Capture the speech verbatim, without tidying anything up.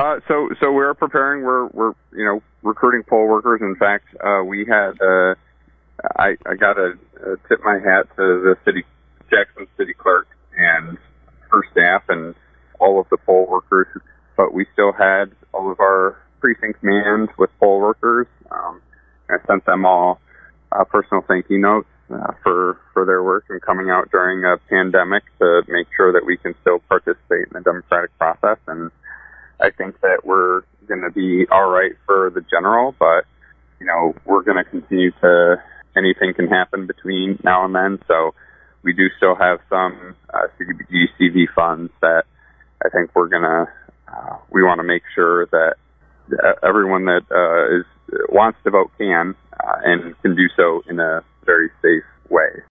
Uh, so, so we're preparing. We're, we're, you know, recruiting poll workers. In fact, uh, we had, uh, I, I got to uh, tip my hat to the city, Jackson city clerk and her staff and all of the poll workers. But we still had all of our precincts manned with poll workers. Um, I sent them all uh, personal thank you notes uh, for, for their work and coming out during a pandemic to make sure that we can still participate in the democratic process. And I think that we're going to be all right for the general, but, you know, we're going to continue to, anything can happen between now and then. So we do still have some uh, C D B G C V funds that I think we're going to, uh, we want to make sure that everyone that uh, is wants to vote can uh, and can do so in a very safe way.